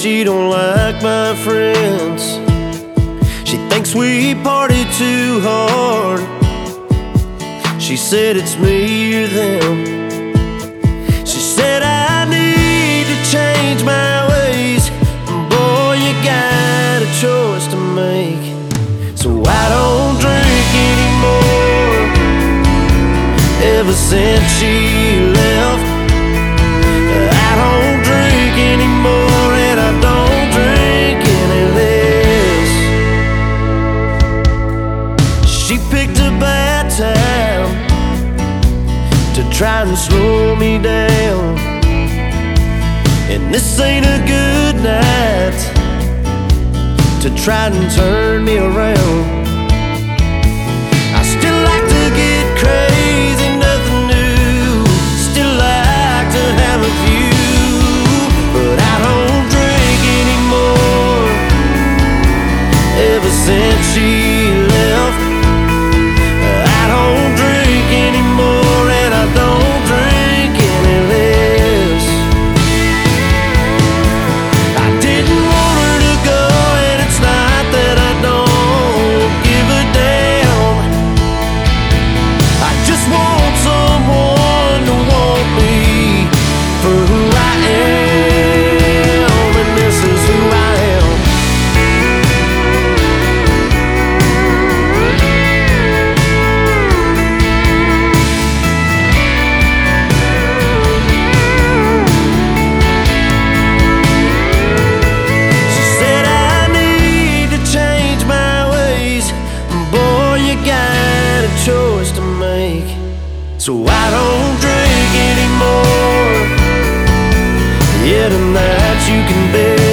she don't like my friends. She thinks we party too hard. She said it's me or them. She said I need to change my ways. Boy, you got a choice to make. So I don't drink anymore. Ever since she left, I don't drink anymore, and I don't drink any less. She picked a bad time to try and slow me down, and this ain't a good night to try and turn me around. I still like to get crazy, nothing new. Still like to have a view, but I don't drink anymore. Ever since she left, I don't drink anymore, and I don't drink any less. I didn't want her to go, and it's not that I don't give a damn. I just want someone to want me for who I am, and this is who I am. She said I need to change my ways. Boy, you got a choice to make. So I don't drink anymore. Yeah, tonight you can bet